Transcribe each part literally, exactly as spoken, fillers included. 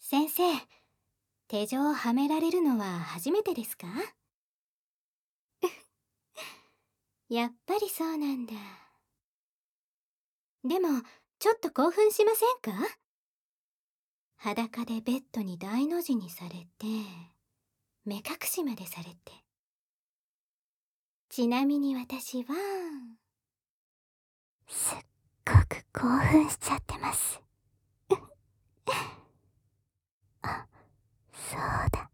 先生、手錠をはめられるのは初めてですか？やっぱりそうなんだ。でも、ちょっと興奮しませんか？裸でベッドに大の字にされて、目隠しまでされて。ちなみに私は、すっごく興奮しちゃってます。あ、そうだ。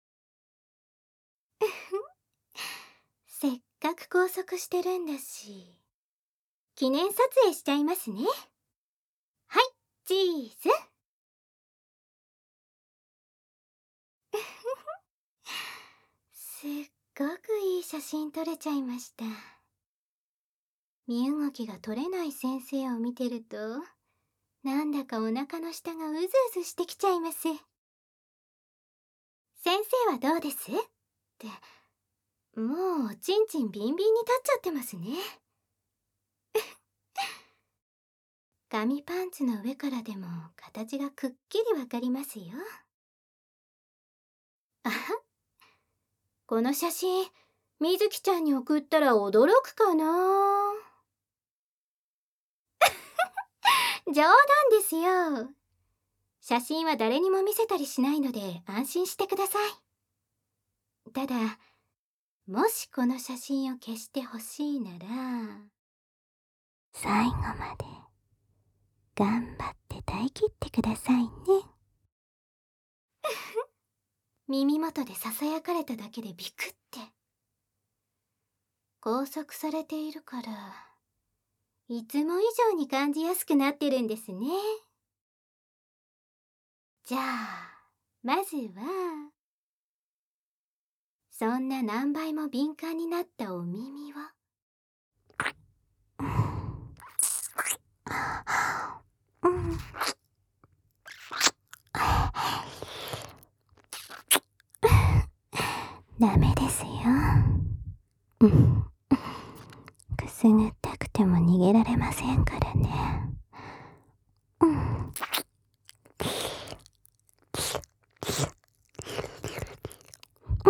せっかく拘束してるんだし、記念撮影しちゃいますね。はい、チーズ。すっごくいい写真撮れちゃいました。身動きが取れない先生を見てると、なんだかお腹の下がうずうずしてきちゃいます。先生はどうですって、もうおちんちんビンビンに立っちゃってますね。紙パンツの上からでも形がくっきりわかりますよ。あは、この写真、みずきちゃんに送ったら驚くかな。冗談ですよ。写真は誰にも見せたりしないので安心してください。ただ、もしこの写真を消してほしいなら、最後まで頑張って耐え切ってくださいね。耳元でささやかれただけでビクって。拘束されているから、いつも以上に感じやすくなってるんですね。じゃあ、まずは、そんな何倍も敏感になったお耳を。うん、ダメですよ。うん、くすぐったくても逃げられませんからね。うん、うん、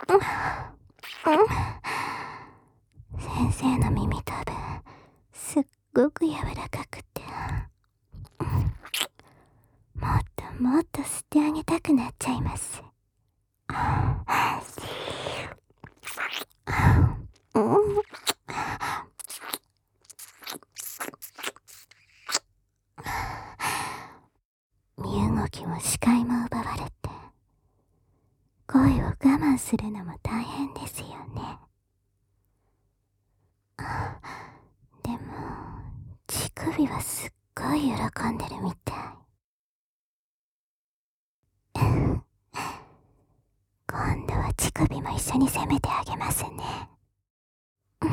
先生の耳たぶすっごく柔らかくて、もっともっと吸ってあげたくなっちゃいます。うん、身動きも視界も奪われて、声を我慢するのも大変ですよね。でも、乳首はすっごい喜んでるみたい。今度は乳首も一緒に攻めてあげますね。うん、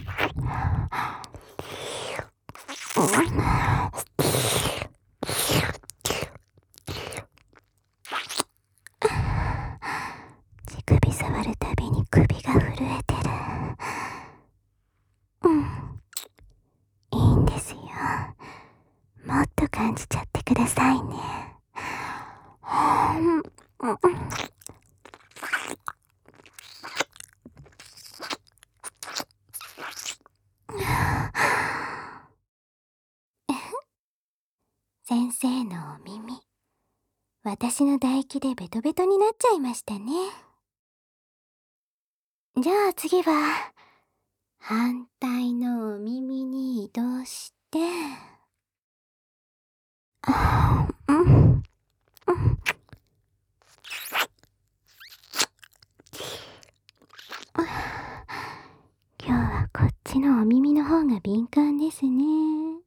乳首触るたびに首が震えてる。うん、いいんですよ。もっと感じちゃってくださいね。うん、先生のお耳、私の唾液でベトベトになっちゃいましたね。じゃあ次は、反対のお耳に移動して、うん、うん、今日はこっちのお耳の方が敏感ですね。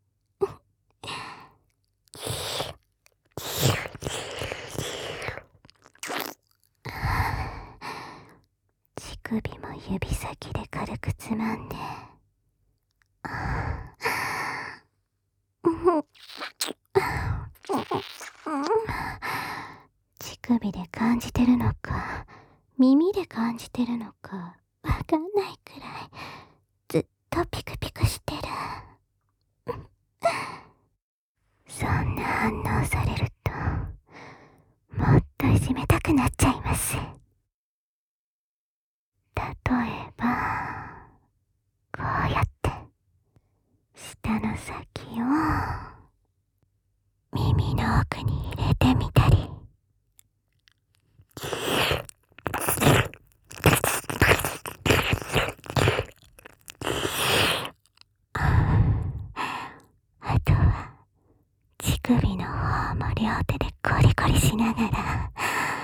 乳首も指先で軽くつまんで、乳首で感じてるのか、耳で感じてるのか、わかんないくらい、ずっとピクピクしてる。そんな反応されると、 ちゃいます。例えば、こうやって、舌の先を、耳の奥に入れてみたり。あとは、乳首の方も両手でコリコリしながら、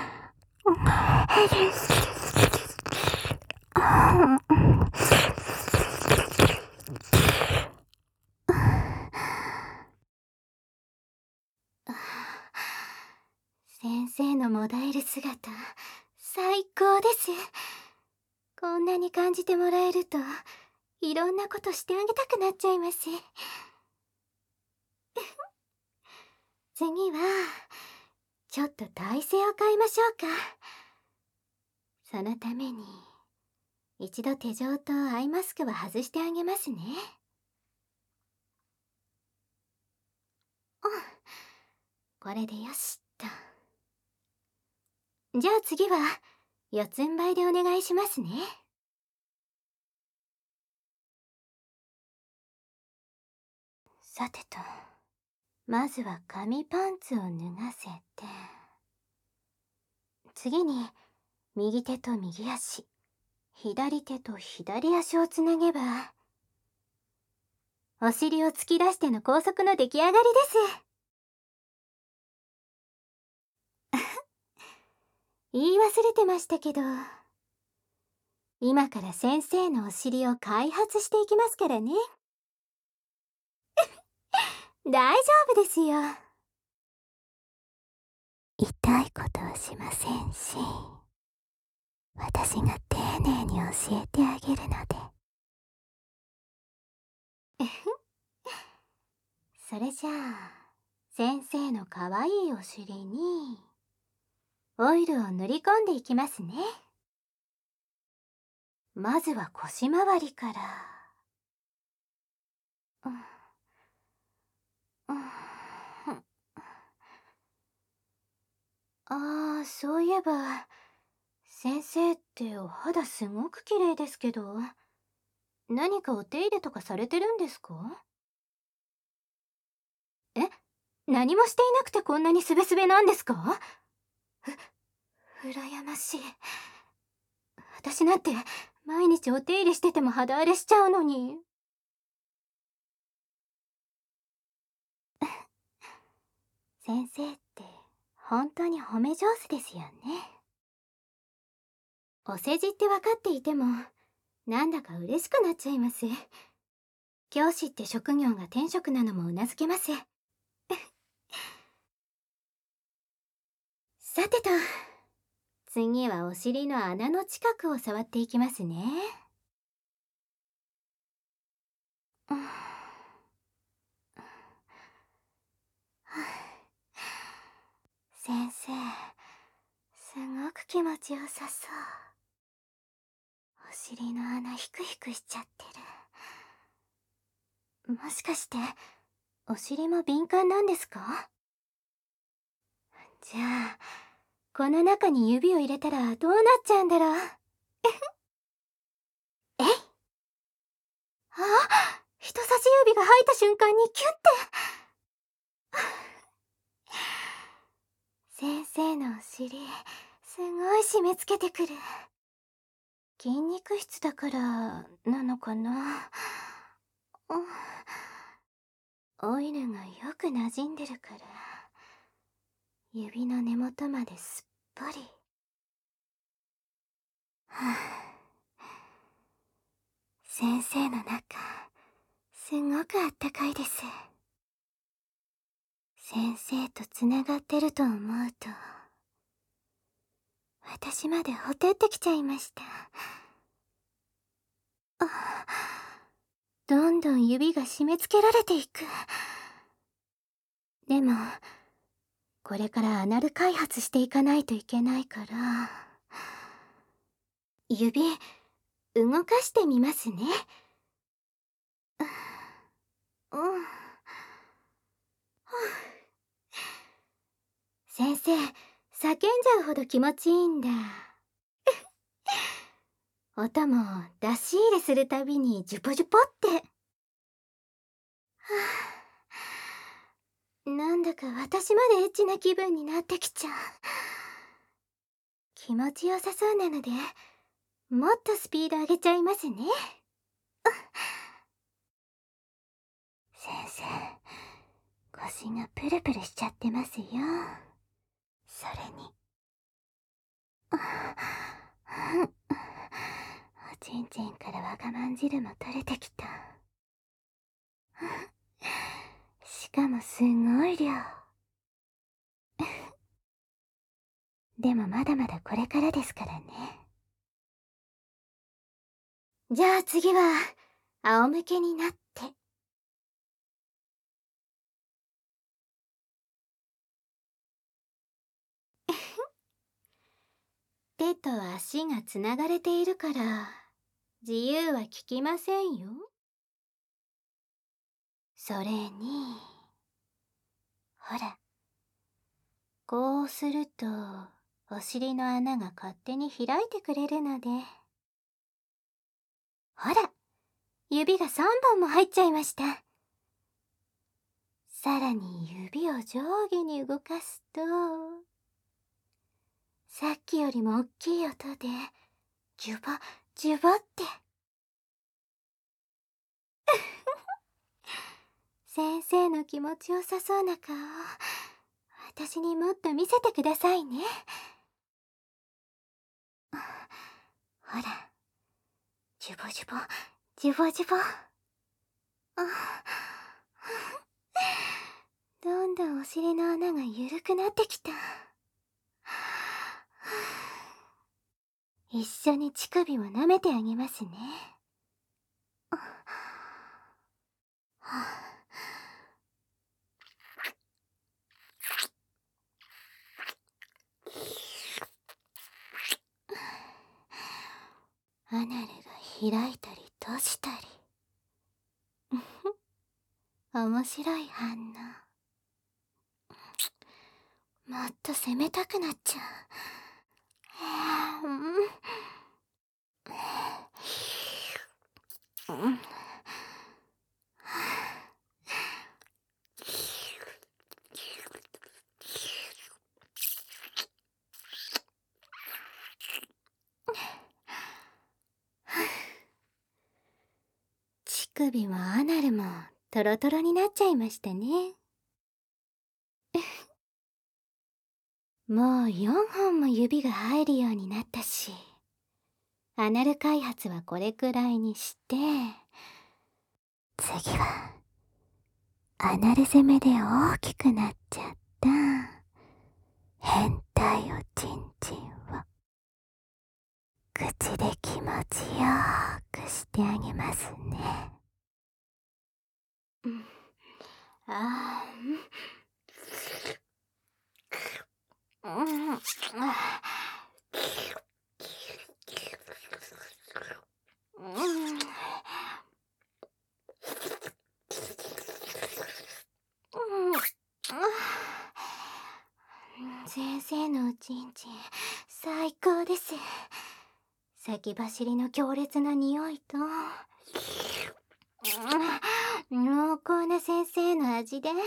先生のもだえる姿、最高です。こんなに感じてもらえると、いろんなことしてあげたくなっちゃいます。次は、ちょっと体勢を変えましょうか。そのために、一度手錠とアイマスクは外してあげますね。うん。これでよしっと。じゃあ次は、四つん這いでお願いしますね。さてと、まずは紙パンツを脱がせて、次に、右手と右足、左手と左足をつなげば、お尻を突き出しての高速の出来上がりです。言い忘れてましたけど、今から先生のお尻を開発していきますからね。大丈夫ですよ。痛いことはしませんし、私が丁寧に教えてあげるので。それじゃあ、先生のかわいいお尻に、オイルを塗り込んでいきますね。まずは腰回りから。うんうん、ああ、そういえば、先生ってお肌すごく綺麗ですけど、何かお手入れとかされてるんですか？え、何もしていなくてこんなにスベスベなんですか？う、羨ましい。私なんて毎日お手入れしてても肌荒れしちゃうのに。先生って本当に褒め上手ですよね。お世辞って分かっていても、なんだか嬉しくなっちゃいます。教師って職業が天職なのもうなずけます。さてと、次はお尻の穴の近くを触っていきますね。うん、先生、すごく気持ちよさそう。お尻の穴ヒクヒクしちゃってる。もしかしてお尻も敏感なんですか？じゃあこの中に指を入れたらどうなっちゃうんだろう。えい、あ、人差し指が入った瞬間にキュッて。先生のお尻すごい締め付けてくる。筋肉質だからなのかな。オイルがよく馴染んでるから指の根元まですっぽり。はあ、先生の中すごくあったかいです。先生とつながってると思うと私までほてってきちゃいました。あ、どんどん指が締め付けられていく。でもこれからアナル開発していかないといけないから、指動かしてみますね。うん、先生、 叫んじゃうほど気持ちいいんだ。音も出し入れするたびにジュポジュポって。はあ、なんだか私までエッチな気分になってきちゃう。気持ちよさそうなので、もっとスピード上げちゃいますね。先生、腰がプルプルしちゃってますよ。それに、おちんちんからわがまん汁も取れてきた。しかもすごい量。でもまだまだこれからですからね。じゃあ次は仰向けになって。手と足がつながれているから自由は利きませんよ。それに、ほら、こうするとお尻の穴が勝手に開いてくれるので。ほら、指がさんぼんも入っちゃいました。さらに指を上下に動かすと、さっきよりも大きい音でジュボジュボって。先生の気持ちよさそうな顔、私にもっと見せてくださいね。ほら、ジュボジュボジュボジュボ。どんどんお尻の穴が緩くなってきた。一緒に乳首を舐めてあげますね。アナルが開いたり閉じたり。面白い反応。もっと攻めたくなっちゃう。うん、乳首もアナルもトロトロになっちゃいましたね。もうよんほんも指が入るようになったし、アナル開発はこれくらいにして、次はアナル攻めで大きくなっちゃった変態おちんちんを口で気持ちよーくしてあげますね。うん、あー、うん、うん、先生のおちんちん最高です。先走りの強烈な匂いと濃厚な先生の味で、頭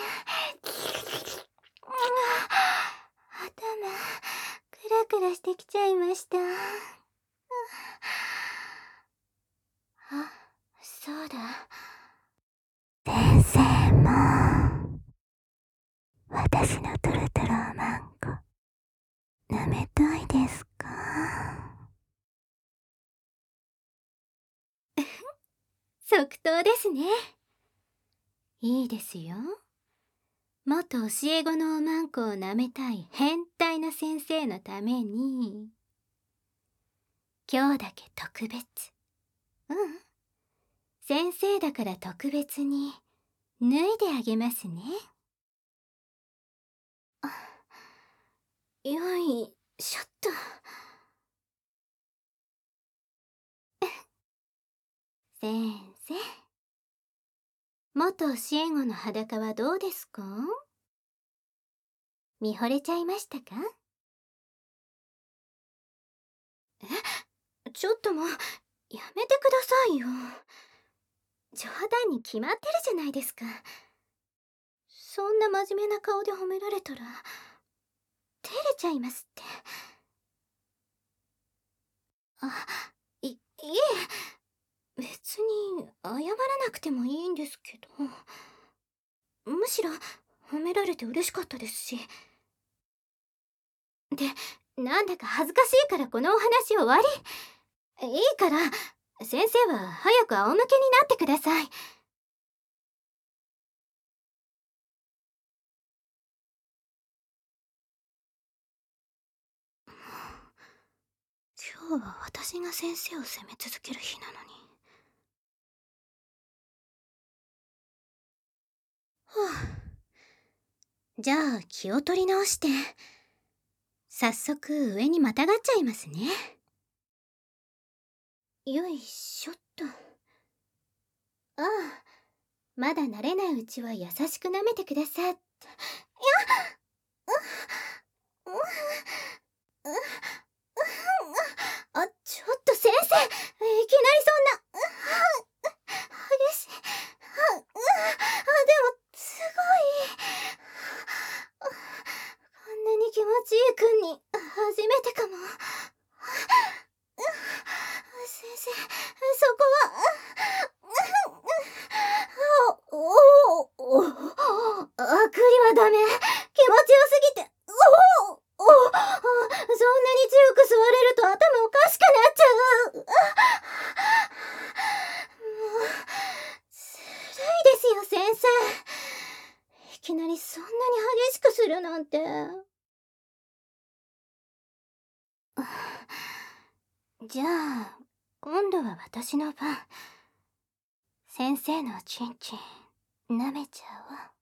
クラクラしてきちゃいました。あ、そうだ。先生も私のトロトロおまんこ舐めたいですか？即答ですね。いいですよ。元教え子のおまんこを舐めたい変態な先生のために、今日だけ特別、うん、先生だから特別に脱いであげますね。よいしょっと。先生、元教え子の裸はどうですか？見惚れちゃいましたか？ え、ちょっともう、やめてくださいよ。冗談に決まってるじゃないですか。そんな真面目な顔で褒められたら、照れちゃいますって。あ、い、いえ、別に謝らなくてもいいんですけど。むしろ、褒められて嬉しかったですし。で、なんだか恥ずかしいからこのお話終わり。いいから、先生は早く仰向けになってください。今日は私が先生を責め続ける日なのに。はあ、じゃあ気を取り直して、早速上にまたがっちゃいますね。よいしょっと。ああ、まだ慣れないうちは優しく舐めてください。いや、う、う、う、う、あ、ちょっと先生、いきなりそんな、激しい。あ、う、あ、でも、すごい。こんなに気持ちいい君に、初めてかも。先生、そこは、お、お、お、あくりはダメ。気持ちよすぎて、お、お、そんなに強く吸われると頭おかしくなっちゃう。もう、ずるいですよ、先生。いきなりそんなに激しくするなんて。じゃあ、今度は私の番。先生のチンチン、舐めちゃうわ。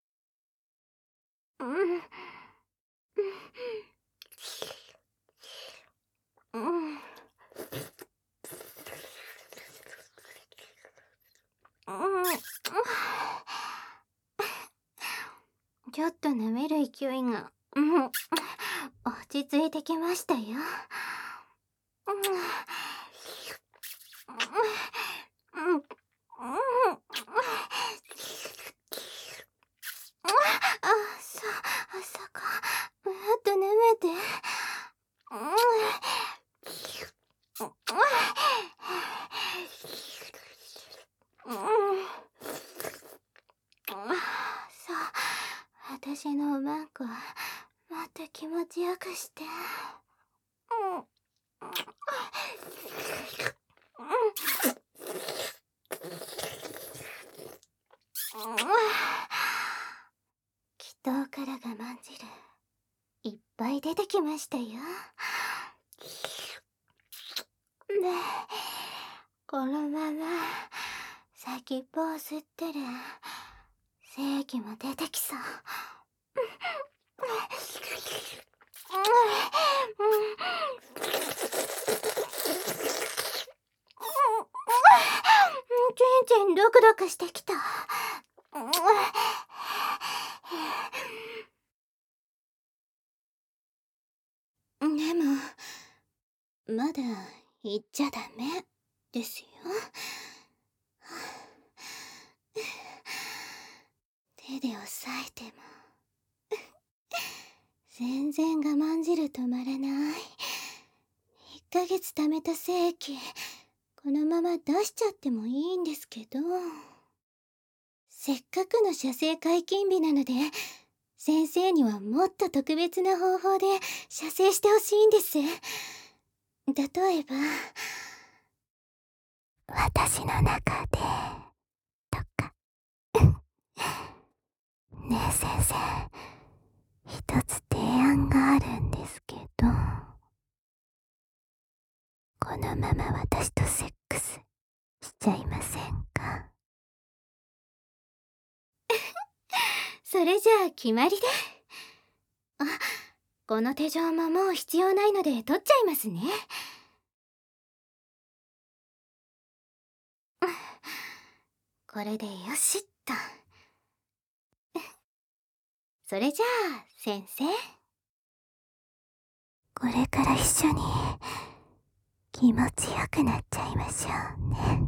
うん。うん。うん。ちょっと舐める勢いが、うん、落ち着いてきましたよ。うん。うん。うん。あ、そ、そこ、もっと舐めて。うん。うん。そう、私のおまんこ、もっと気持ちよくして。うん。祈祷から我慢汁、いっぱい出てきましたよ。ねえ、このまま先っぽを吸ってる精液も出てきそう。ちんちんドクドクしてきた。でも、まだ言っちゃダメですよ。手で押さえても全然我慢汁止まらない。いっかげつ貯めた精液、このまま出しちゃってもいいんですけど、せっかくの射精解禁日なので、先生にはもっと特別な方法で射精してほしいんです。例えば、私の中で、とか。ねえ先生、一つ提案があるんですけど、このまま私とセックスしちゃいませんか？それじゃあ決まりで。あ、この手錠ももう必要ないので取っちゃいますね。これでよしっと。それじゃあ先生、これから一緒に気持ちよくなっちゃいましょうね。